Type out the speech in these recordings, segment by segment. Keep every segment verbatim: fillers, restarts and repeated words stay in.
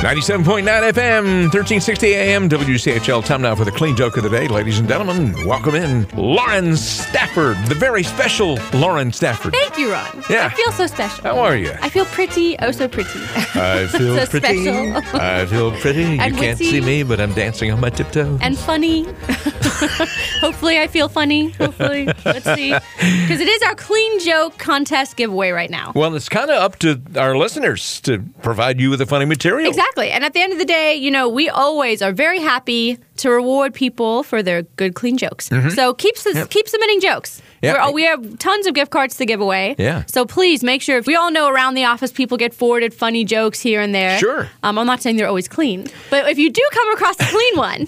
ninety-seven point nine F M, thirteen sixty A M, W C H L. Time now for the clean joke of the day. Ladies and gentlemen, welcome in Lauren Stafford, the very special Lauren Stafford. Thank you, Ron. Yeah. I feel so special. How are you? I feel pretty, oh so pretty. I feel So pretty. special. I feel pretty. You And can't witty. see me, but I'm dancing on my tiptoes. And funny. Hopefully I feel funny. Hopefully. Let's see. Because it is our clean joke contest giveaway right now. Well, it's kind of up to our listeners to provide you with the funny material. Exactly. And at the end of the day, you know, we always are very happy to reward people for their good, clean jokes. So keep yep. keep submitting jokes. Yep. We're, we have tons of gift cards to give away. Yeah. So please make sure, if we all know around the office people get forwarded funny jokes here and there. Sure. Um, I'm not saying they're always clean. But if you do come across a clean one,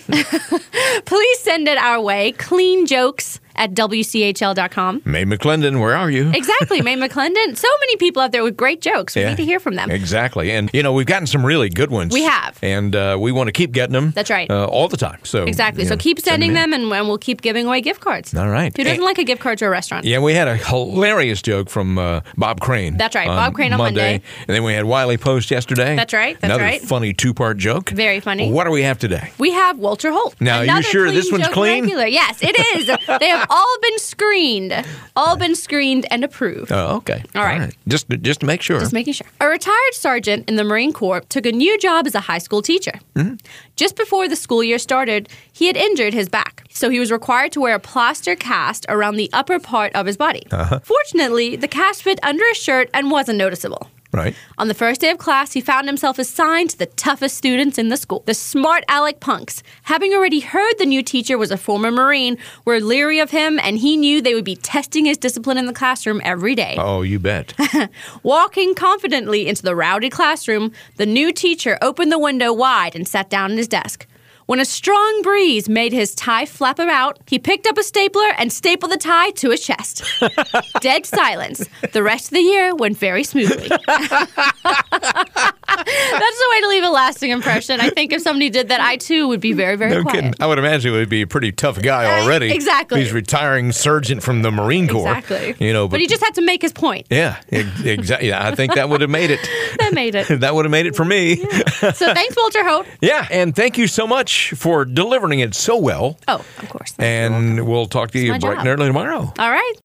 please send it our way. Clean jokes at W C H L dot com. May McClendon, where are you? Exactly, May McClendon. So many people out there with great jokes. We Yeah. need to hear from them. Exactly. And, you know, we've gotten some really good ones. We have. And uh, we want to keep getting them. That's right. Uh, all the time. So Exactly. you So know, keep send sending in. them, and, and we'll keep giving away gift cards. All right. Who doesn't And- like a gift card to a restaurant? Yeah, we had a hilarious joke from uh, Bob Crane. That's right, Bob Crane on Monday. And then we had Wiley Post yesterday. That's right, that's Another right. funny two-part joke. Very funny. What do we have today? We have Walter Holt. Now, are you Another sure clean this one's joke clean? Regular. Yes, it is. They have all been screened. All been screened and approved. Oh, okay. All right. Just, just to make sure. Just making sure. A retired sergeant in the Marine Corps took a new job as a high school teacher. Mm-hmm. Just before the school year started, he had injured his back. So he was required to wear a plaster cast around the upper part of his body. Uh-huh. Fortunately, the cast fit under his shirt and wasn't noticeable. Right. On the first day of class, he found himself assigned to the toughest students in the school, the smart aleck punks. Having already heard the new teacher was a former Marine, were leery of him, and he knew they would be testing his discipline in the classroom every day. Oh, you bet. Walking confidently into the rowdy classroom, the new teacher opened the window wide and sat down at his desk. When a strong breeze made his tie flap about, he picked up a stapler and stapled the tie to his chest. Dead silence. The rest of the year went very smoothly. That's the way to leave a lasting impression. I think if somebody did that, I too would be very, very No quiet. kidding. I would imagine it would be a pretty tough guy already. Exactly. He's retiring sergeant from the Marine Corps. Exactly. You know, But he just had to make his point. Yeah, exactly. I think that would have made it. That made it. That would have made it for me. So thanks, Walter Holt. Yeah, and thank you so much for delivering it so well. Oh, of course. And we'll talk to you my bright and job. early tomorrow. All right.